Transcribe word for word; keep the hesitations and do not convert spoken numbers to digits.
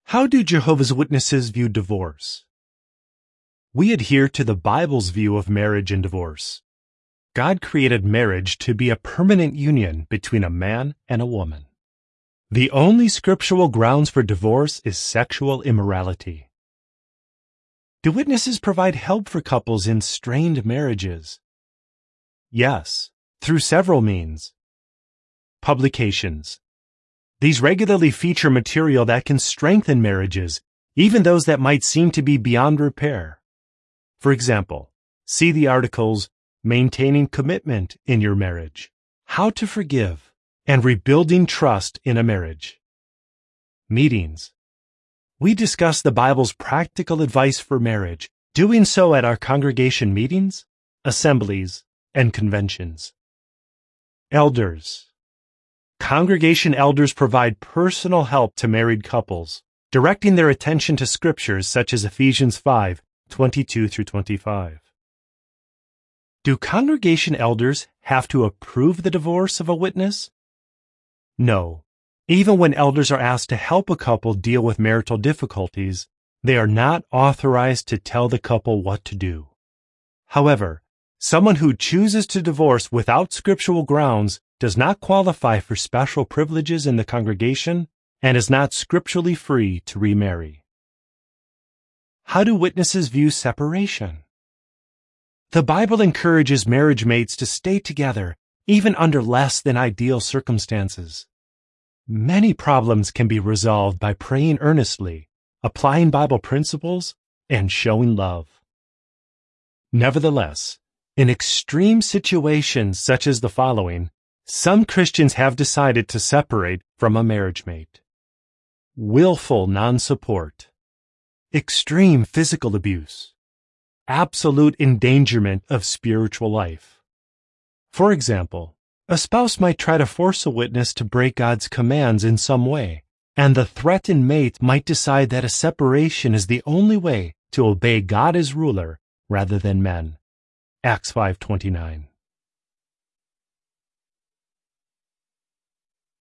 How do Jehovah's Witnesses view divorce? We adhere to the Bible's view of marriage and divorce. God created marriage to be a permanent union between a man and a woman. The only scriptural grounds for divorce is sexual immorality. Do witnesses provide help for couples in strained marriages? Yes, through several means. Publications. These regularly feature material that can strengthen marriages, even those that might seem to be beyond repair. For example, see the articles Maintaining Commitment in Your Marriage, How to Forgive, and Rebuilding Trust in a Marriage. Meetings. We discuss the Bible's practical advice for marriage, doing so at our congregation meetings, assemblies, and conventions. Elders. Congregation elders provide personal help to married couples, directing their attention to scriptures such as Ephesians five, twenty-two through twenty-five. Do congregation elders have to approve the divorce of a witness? No. Even when elders are asked to help a couple deal with marital difficulties, they are not authorized to tell the couple what to do. However, someone who chooses to divorce without scriptural grounds does not qualify for special privileges in the congregation and is not scripturally free to remarry. How do witnesses view separation? The Bible encourages marriage mates to stay together, even under less than ideal circumstances. Many problems can be resolved by praying earnestly, applying Bible principles, and showing love. Nevertheless, in extreme situations such as the following, some Christians have decided to separate from a marriage mate. Willful non-support, extreme physical abuse, absolute endangerment of spiritual life. For example, a spouse might try to force a witness to break God's commands in some way, and the threatened mate might decide that a separation is the only way to obey God as ruler rather than men. Acts five twenty-nine.